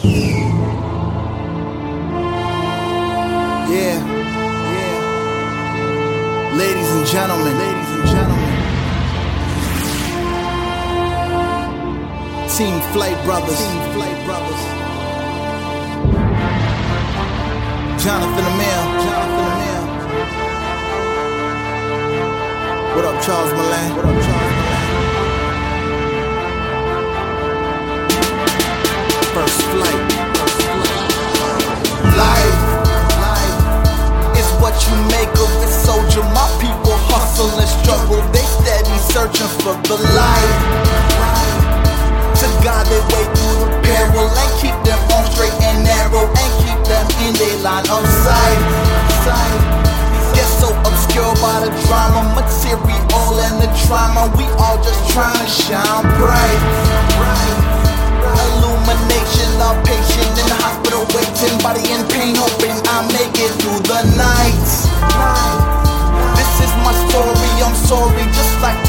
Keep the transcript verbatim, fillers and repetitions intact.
Yeah, yeah. Ladies and gentlemen, ladies and gentlemen. Team Flight Brothers, Team Flight Brothers. Jonathan Amir, Jonathan Amir. What up, Charles Milan? What up, Charles Milan? First flight. Life, life is what you make of it, soldier. My people hustle and struggle. They steady searching for the light. To guide their way through the peril and keep them on straight and narrow and keep them in their line of sight. Get so obscured by the drama, material and the trauma. We all just trying to shine bright. Illumination, love, patient in the hospital, waiting, body in pain, hoping I make it through the night. This is my story, I'm sorry, just like